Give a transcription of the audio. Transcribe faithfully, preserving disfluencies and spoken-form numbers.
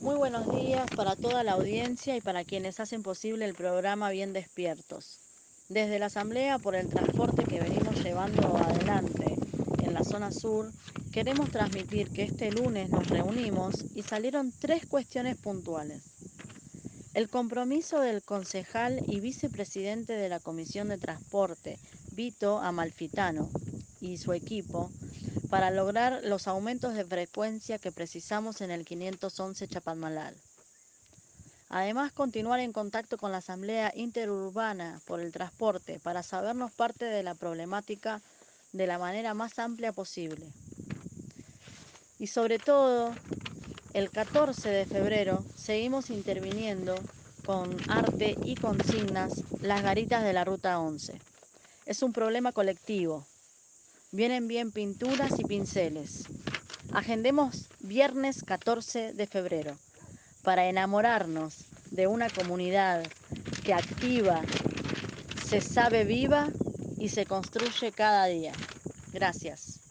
Muy buenos días para toda la audiencia y para quienes hacen posible el programa Bien Despiertos. Desde la Asamblea por el transporte que venimos llevando adelante en la zona sur, queremos transmitir que este lunes nos reunimos y salieron tres cuestiones puntuales. El compromiso del concejal y vicepresidente de la Comisión de Transporte, Vito Amalfitano, y su equipo, para lograr los aumentos de frecuencia que precisamos en el quinientos once Chapadmalal. Además, continuar en contacto con la Asamblea Interurbana por el Transporte para sabernos parte de la problemática de la manera más amplia posible. Y sobre todo, el catorce de febrero seguimos interviniendo con arte y consignas las garitas de la Ruta once. Es un problema colectivo. Vienen bien pinturas y pinceles. Agendemos viernes catorce de febrero para enamorarnos de una comunidad que activa, se sabe viva y se construye cada día. Gracias.